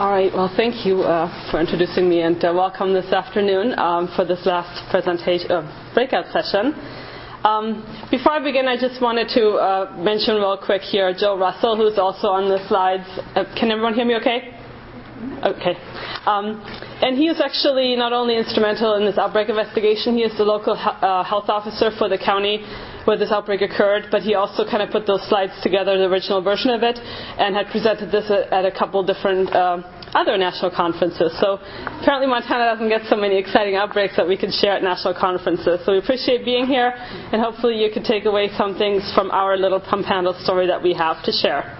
All right, well, thank you for introducing me, and welcome this afternoon for this last presentation, breakout session. Before I begin, I just wanted to mention real quick here Joe Russell, who's also on the slides. Can everyone hear me okay? Okay. And he is actually not only instrumental in this outbreak investigation, he is the local health officer for the county where this outbreak occurred, but he also kind of put those slides together, the original version of it, and had presented this at a couple different other national conferences. So apparently Montana doesn't get so many exciting outbreaks that we can share at national conferences. So we appreciate being here, and hopefully you can take away some things from our little pump handle story that we have to share.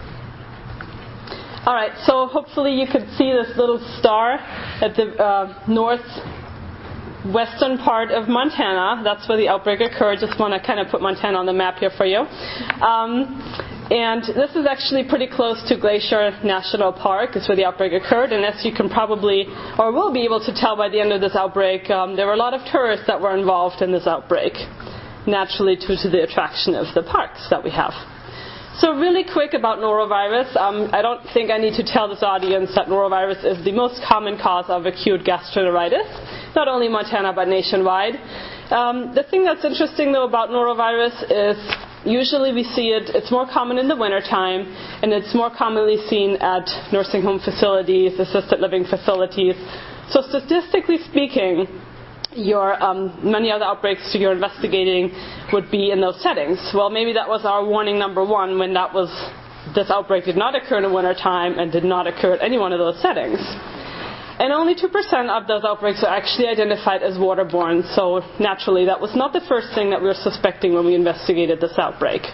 All right, so hopefully you could see this little star at the northwestern part of Montana. That's where the outbreak occurred. Just want to kind of put Montana on the map here for you. And this is actually pretty close to Glacier National Park. It's where the outbreak occurred. And as you can probably, or will be able to tell by the end of this outbreak, there were a lot of tourists that were involved in this outbreak, naturally due to the attraction of the parks that we have. So really quick about norovirus. I don't think I need to tell this audience that norovirus is the most common cause of acute gastroenteritis, not only in Montana but nationwide. The thing that's interesting though about norovirus is usually we see it's more common in the wintertime, and it's more commonly seen at nursing home facilities, assisted living facilities. So statistically speaking, your many other outbreaks you're investigating would be in those settings. Well, maybe that was our warning number one when this outbreak did not occur in the wintertime and did not occur at any one of those settings. And only 2% of those outbreaks are actually identified as waterborne, so naturally that was not the first thing that we were suspecting when we investigated this outbreak.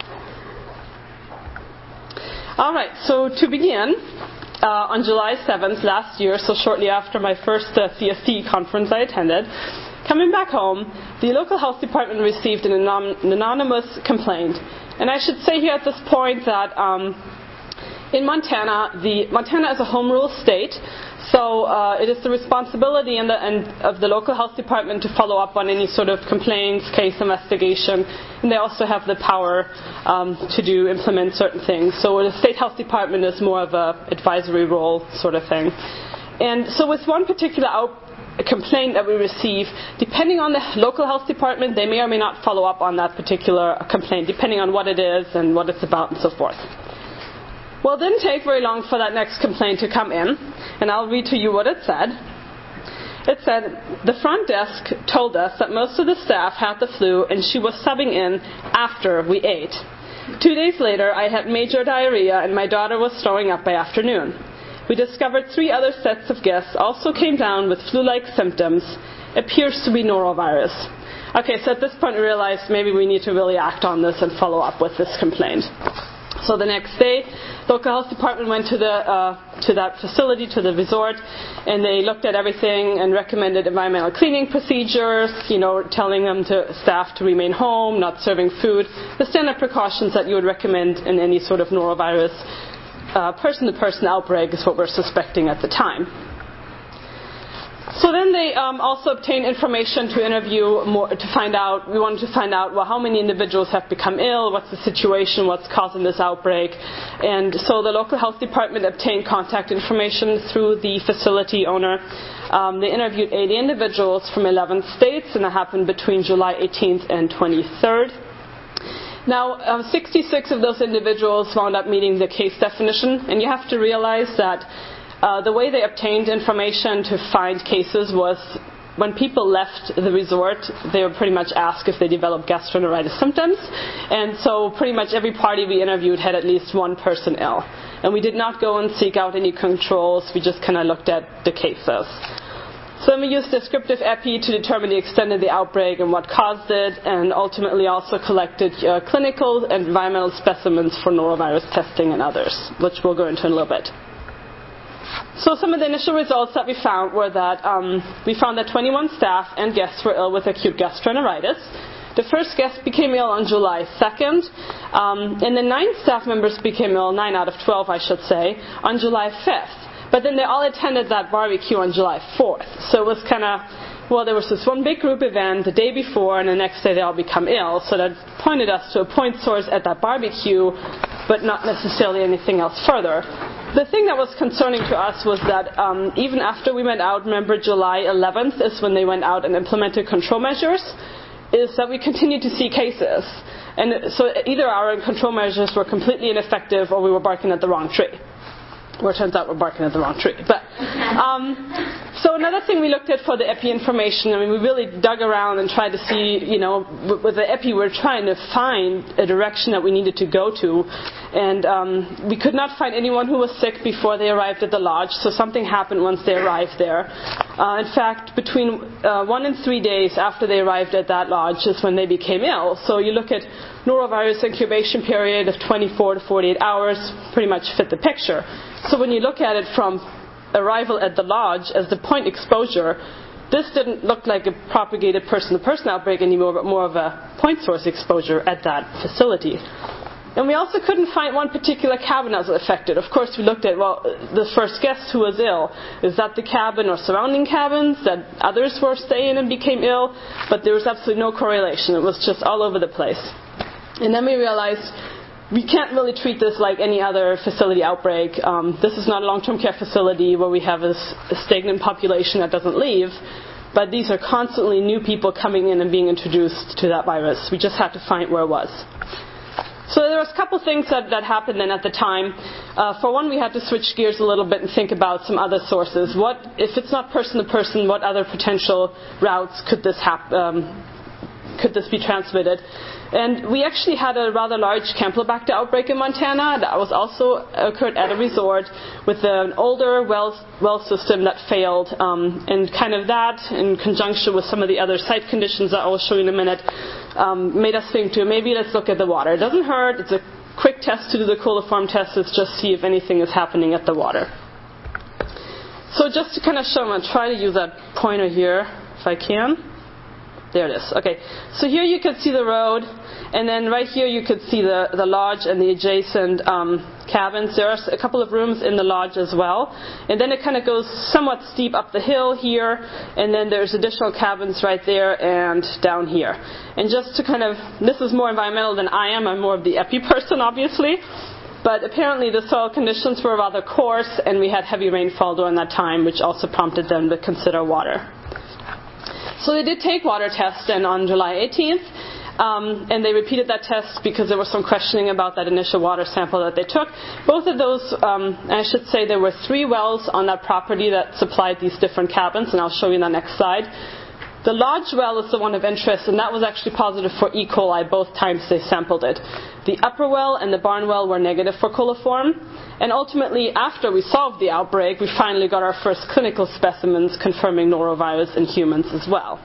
All right, so to begin, on July 7th last year, so shortly after my first CST conference I attended, coming back home, the local health department received an anonymous complaint. And I should say here at this point that in Montana is a home rule state, so it is the responsibility of the local health department to follow up on any sort of complaints, case investigation, and they also have the power to implement certain things. So the state health department is more of a advisory role sort of thing. And so with one particular complaint that we receive, depending on the local health department, they may or may not follow up on that particular complaint, depending on what it is and what it's about and so forth. Well, it didn't take very long for that next complaint to come in, and I'll read to you what it said. It said, the front desk told us that most of the staff had the flu and she was subbing in after we ate. 2 days later, I had major diarrhea and my daughter was throwing up by afternoon. We discovered 3 other sets of guests also came down with flu-like symptoms. Appears to be norovirus. Okay, so at this point we realized maybe we need to really act on this and follow up with this complaint. So the next day, local health department went to that facility, to the resort, and they looked at everything and recommended environmental cleaning procedures, telling them staff to remain home, not serving food, the standard precautions that you would recommend in any sort of norovirus person-to-person outbreak is what we're suspecting at the time. So then they also obtained information to interview we wanted to find out, well, how many individuals have become ill, what's the situation, what's causing this outbreak. And so the local health department obtained contact information through the facility owner. They interviewed 80 individuals from 11 states, and that happened between July 18th and 23rd. Now, 66 of those individuals wound up meeting the case definition, and you have to realize that the way they obtained information to find cases was when people left the resort, they were pretty much asked if they developed gastroenteritis symptoms. And so pretty much every party we interviewed had at least one person ill. And we did not go and seek out any controls. We just kind of looked at the cases. So then we used descriptive epi to determine the extent of the outbreak and what caused it, and ultimately also collected clinical and environmental specimens for norovirus testing and others, which we'll go into in a little bit. So some of the initial results that we found were that we found that 21 staff and guests were ill with acute gastroenteritis. The first guest became ill on July 2nd, and the 9 staff members became ill, 9 out of 12 I should say, on July 5th. But then they all attended that barbecue on July 4th. So it was kind of, there was this one big group event the day before, and the next day they all become ill. So that pointed us to a point source at that barbecue, but not necessarily anything else further. the thing that was concerning to us was that even after we went out, remember July 11th is when they went out and implemented control measures, is that we continued to see cases. And so either our control measures were completely ineffective or we were barking at the wrong tree. Well, it turns out we're barking at the wrong tree. But so another thing we looked at for the EPI information, I mean, we really dug around and tried to see, with the EPI, we're trying to find a direction that we needed to go to. And we could not find anyone who was sick before they arrived at the lodge, so something happened once they arrived there. In fact, between 1 and 3 days after they arrived at that lodge is when they became ill. So you look at norovirus incubation period of 24 to 48 hours, pretty much fit the picture. So when you look at it from arrival at the lodge as the point exposure, this didn't look like a propagated person-to-person outbreak anymore, but more of a point source exposure at that facility. And we also couldn't find one particular cabin that was affected. Of course, we looked at, the first guest who was ill, is that the cabin or surrounding cabins that others were staying and became ill? But there was absolutely no correlation. It was just all over the place. And then we realized we can't really treat this like any other facility outbreak. This is not a long-term care facility where we have a stagnant population that doesn't leave. But these are constantly new people coming in and being introduced to that virus. We just had to find where it was. So there was a couple things that happened then at the time. For one, we had to switch gears a little bit and think about some other sources. What, if it's not person-to-person, what other potential routes could this be transmitted? And we actually had a rather large Campylobacter outbreak in Montana that was also occurred at a resort with an older well system that failed. And kind of that, in conjunction with some of the other site conditions that I will show you in a minute, made us think to maybe let's look at the water. It doesn't hurt. It's a quick test to do the coliform test. It's just see if anything is happening at the water. So just to kind of show, I'm going to try to use that pointer here if I can. There it is. Okay. So here you could see the road, and then right here you could see the lodge and the adjacent cabins. There are a couple of rooms in the lodge as well. And then it kind of goes somewhat steep up the hill here, and then there's additional cabins right there and down here. And just to kind of, this is more environmental than I am. I'm more of the epi person, obviously. But apparently the soil conditions were rather coarse, and we had heavy rainfall during that time, which also prompted them to consider water. So they did take water tests then on July 18th, and they repeated that test because there was some questioning about that initial water sample that they took. Both of those, I should say there were 3 wells on that property that supplied these different cabins, and I'll show you in the next slide. The lodge well is the one of interest, and that was actually positive for E. coli both times they sampled it. The upper well and the barn well were negative for coliform. And ultimately, after we solved the outbreak, we finally got our first clinical specimens confirming norovirus in humans as well.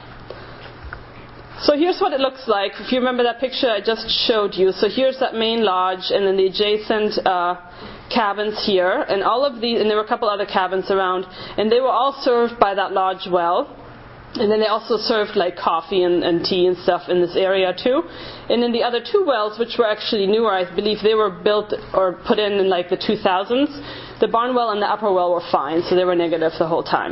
So here's what it looks like. If you remember that picture I just showed you. So here's that main lodge, and then the adjacent cabins here. And all of these, and there were a couple other cabins around, and they were all served by that lodge well. And then they also served like coffee and tea and stuff in this area too. And then the other 2 wells, which were actually newer, I believe they were built or put in like the 2000s. The barn well and the upper well were fine, so they were negative the whole time.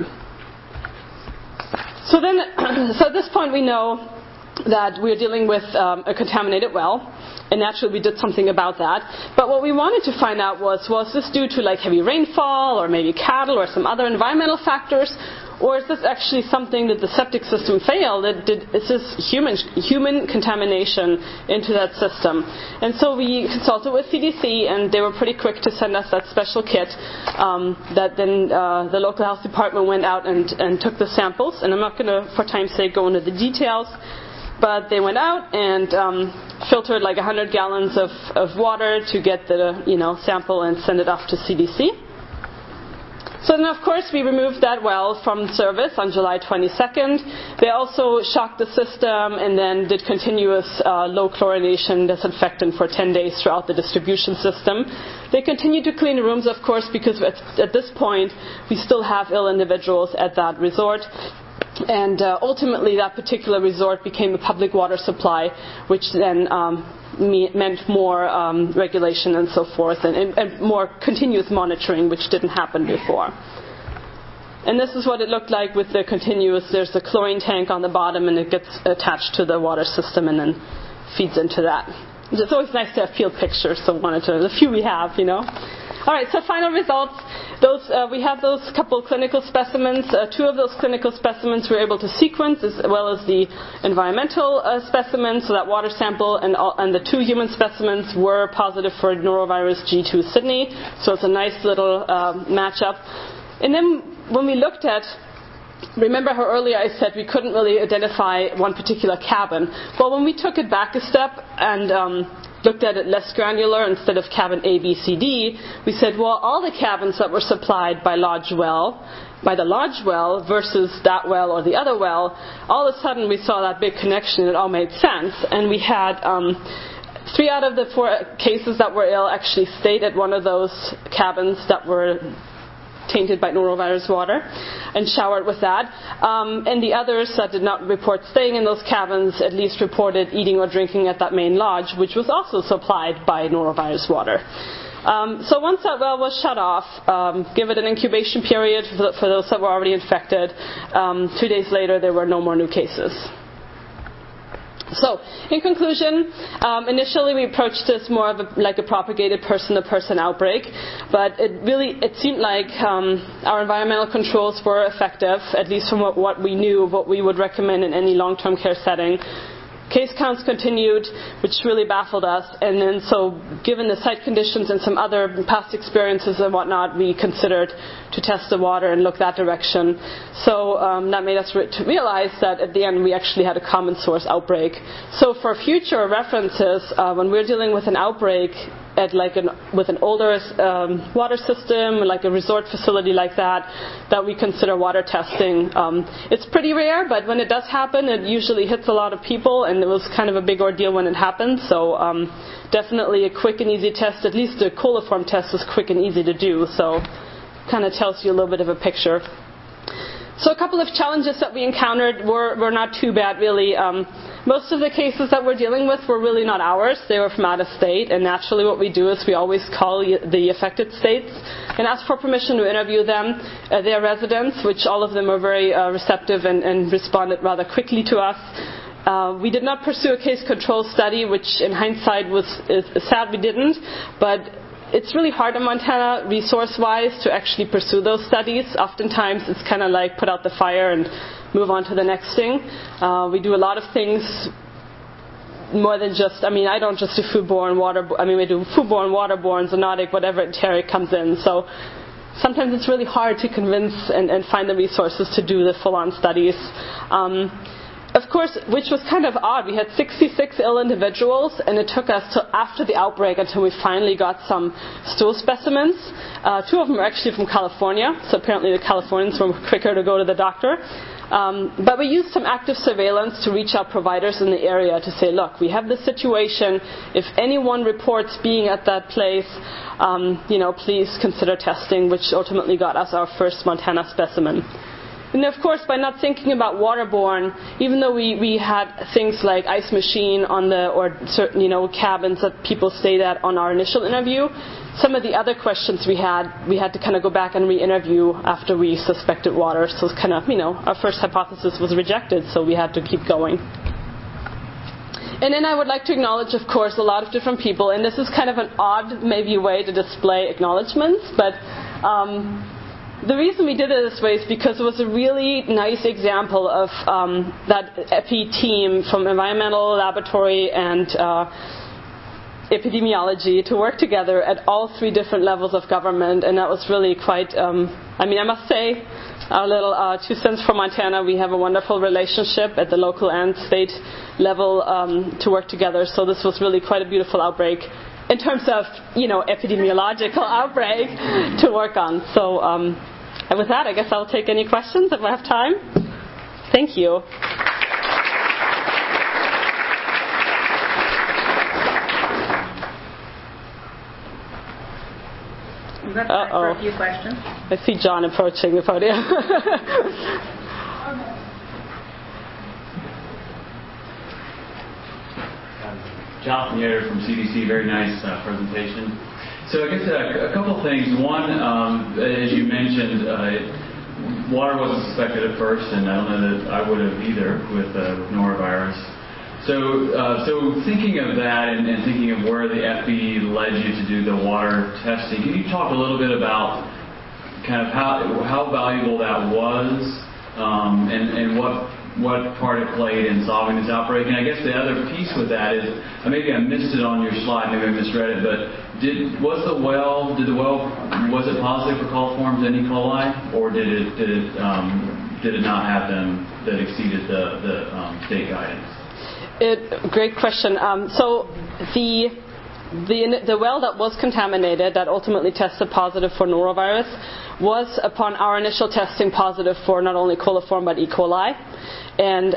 So then, so at this point we know that we're dealing with a contaminated well. And naturally we did something about that. But what we wanted to find out was this due to like heavy rainfall or maybe cattle or some other environmental factors? Or is this actually something that the septic system failed? Is this human contamination into that system? And so we consulted with CDC, and they were pretty quick to send us that special kit that then the local health department went out and took the samples. And I'm not going to, for time's sake, go into the details. But they went out and filtered like 100 gallons of water to get the sample and send it off to CDC. So then, of course, we removed that well from service on July 22nd. They also shocked the system and then did continuous low chlorination disinfectant for 10 days throughout the distribution system. They continued to clean the rooms, of course, because at this point we still have ill individuals at that resort. And ultimately, that particular resort became a public water supply, which then meant more regulation and so forth, and more continuous monitoring, which didn't happen before. And this is what it looked like with the continuous. There's the chlorine tank on the bottom, and it gets attached to the water system and then feeds into that. It's always nice to have field pictures, so wanted to, the few we have, All right, so final results. We have those couple clinical specimens. 2 of those clinical specimens we were able to sequence, as well as the environmental specimen, so that water sample, and the 2 human specimens were positive for norovirus G2 Sydney. So it's a nice little matchup. And then when we looked at, remember how earlier I said we couldn't really identify one particular cabin? Well, when we took it back a step and looked at it less granular instead of cabin A, B, C, D, we said, well, all the cabins that were supplied by the large well versus that well or the other well, all of a sudden we saw that big connection. It all made sense. And we had 3 out of the 4 cases that were ill actually stayed at one of those cabins that were tainted by norovirus water and showered with that. And the others that did not report staying in those cabins at least reported eating or drinking at that main lodge, which was also supplied by norovirus water. So once that well was shut off, give it an incubation period for those that were already infected. 2 days later, there were no more new cases. So, in conclusion, initially we approached this more of like a propagated person-to-person outbreak, but it seemed like our environmental controls were effective, at least from what we knew, what we would recommend in any long-term care setting. Case counts continued, which really baffled us, and then so given the site conditions and some other past experiences and whatnot, we considered to test the water and look that direction. So that made us realize that at the end we actually had a common source outbreak. So for future references, when we're dealing with an outbreak at with an older water system, like a resort facility like that we consider water testing. It's pretty rare, but when it does happen, it usually hits a lot of people, and it was kind of a big ordeal when it happened. So definitely a quick and easy test. At least the coliform test is quick and easy to do. So kind of tells you a little bit of a picture. So a couple of challenges that we encountered were not too bad, really. Most of the cases that we're dealing with were really not ours. They were from out of state, and naturally what we do is we always call the affected states and ask for permission to interview them, their residents, which all of them were very receptive and responded rather quickly to us. We did not pursue a case control study, which in hindsight is sad we didn't, but it's really hard in Montana, resource-wise, to actually pursue those studies. Oftentimes, it's kind of like put out the fire and move on to the next thing. We do a lot of things more than just, I don't just do foodborne, we do foodborne, waterborne, zoonotic, whatever enteric comes in. So sometimes it's really hard to convince and find the resources to do the full-on studies. Of course, which was kind of odd. We had 66 ill individuals, and it took us till after the outbreak until we finally got some stool specimens. 2 of them were actually from California, so apparently the Californians were quicker to go to the doctor. But we used some active surveillance to reach out providers in the area to say, look, we have this situation. If anyone reports being at that place, please consider testing, which ultimately got us our first Montana specimen. And of course, by not thinking about waterborne, even though we had things like ice machine or certain cabins that people stayed at on our initial interview, some of the other questions we had to kind of go back and re-interview after we suspected water. So it's kind of our first hypothesis was rejected, so we had to keep going. And then I would like to acknowledge, of course, a lot of different people, and this is kind of an odd maybe way to display acknowledgments, but the reason we did it this way is because it was a really nice example of that EPI team from environmental, laboratory, and epidemiology to work together at all 3 different levels of government, and that was really quite, I must say, our little 2 cents for Montana, we have a wonderful relationship at the local and state level to work together, so this was really quite a beautiful outbreak in terms of, epidemiological outbreak to work on. So, and with that, I guess I'll take any questions if I have time. Thank you. We've got time for a few questions. I see John approaching the podium. Jonathan Yater from CDC, very nice presentation. So I guess a couple things. One, as you mentioned, water wasn't suspected at first, and I don't know that I would have either with norovirus. So thinking of that and thinking of where the FE led you to do the water testing, can you talk a little bit about kind of how valuable that was and what part it played in solving this outbreak? And I guess the other piece with that is, maybe I missed it on your slide, maybe I misread it, but was the well positive for coliforms and E. coli, or did it not have them that exceeded the state guidance? Great question. So the well that was contaminated, that ultimately tested positive for norovirus, was upon our initial testing positive for not only coliform but E. coli. And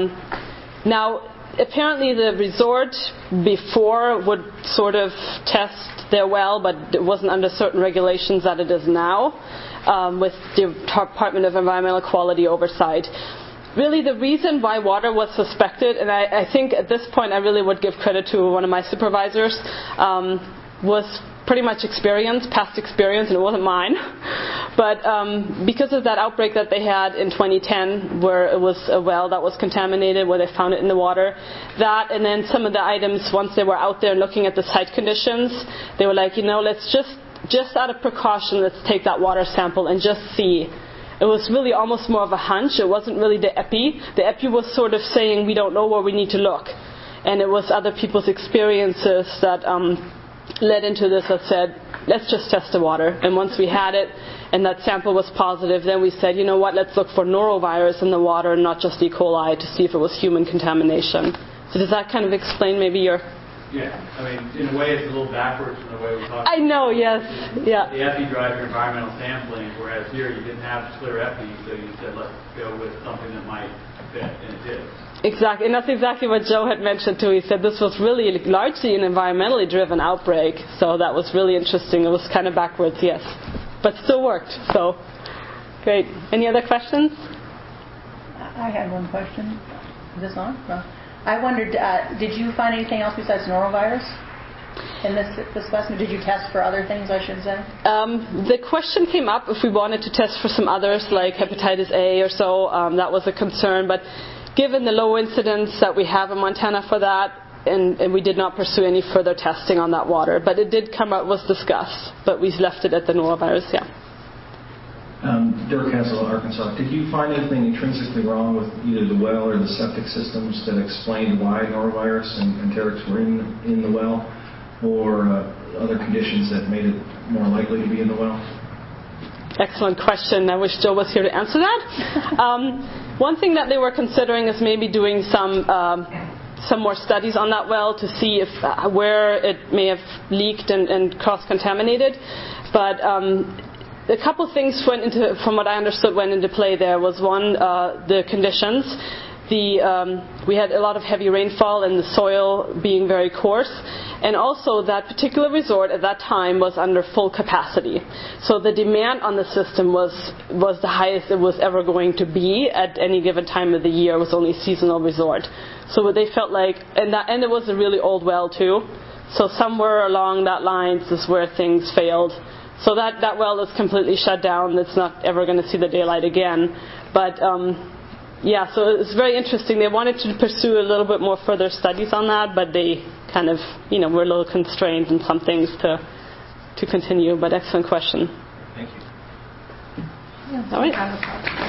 now apparently the resort before would sort of test their well, but it wasn't under certain regulations that it is now, with the Department of Environmental Quality oversight. Really, the reason why water was suspected, and I think at this point I really would give credit to one of my supervisors, was pretty much past experience, and it wasn't mine. But because of that outbreak that they had in 2010, where it was a well that was contaminated, where they found it in the water, that, and then some of the items, once they were out there looking at the site conditions, they were like, let's just out of precaution, let's take that water sample and just see. It was really almost more of a hunch. It wasn't really the EPI. The EPI was sort of saying we don't know where we need to look. And it was other people's experiences that led into this that said, let's just test the water. And once we had it and that sample was positive, then we said, let's look for norovirus in the water and not just E. coli to see if it was human contamination. So does that kind of explain maybe your... Yeah, in a way it's a little backwards from the way we talked. I know, yes. Yeah. The EPI drives your environmental sampling, whereas here you didn't have clear EPI, so you said let's go with something that might fit, and it did. Exactly, and that's exactly what Joe had mentioned too. He said this was really largely an environmentally driven outbreak, so that was really interesting. It was kind of backwards, yes, but still worked. So, great. Any other questions? I had one question. Is this on? No. I wondered, did you find anything else besides norovirus in this specimen? Did you test for other things, I should say? The question came up if we wanted to test for some others, like hepatitis A or so. That was a concern, but given the low incidence that we have in Montana for that, and we did not pursue any further testing on that water. But it did come up, was discussed, but we left it at the norovirus, yeah. Dirk Hassel, Arkansas. Did you find anything intrinsically wrong with either the well or the septic systems that explained why norovirus and enterics were in the well, or other conditions that made it more likely to be in the well? Excellent question. I wish Joe was here to answer that. One thing that they were considering is maybe doing some more studies on that well to see if where it may have leaked and cross-contaminated. But a couple things from what I understood, went into play there. Was one, the conditions. We had a lot of heavy rainfall and the soil being very coarse. And also that particular resort at that time was under full capacity. So the demand on the system was the highest it was ever going to be at any given time of the year. It was only a seasonal resort. So what they felt like, and it was a really old well too. So somewhere along that lines is where things failed. So that well is completely shut down. It's not ever going to see the daylight again. But yeah, so it's very interesting. They wanted to pursue a little bit more further studies on that, but they kind of, were a little constrained in some things to continue. But excellent question. Thank you. Yeah, all right.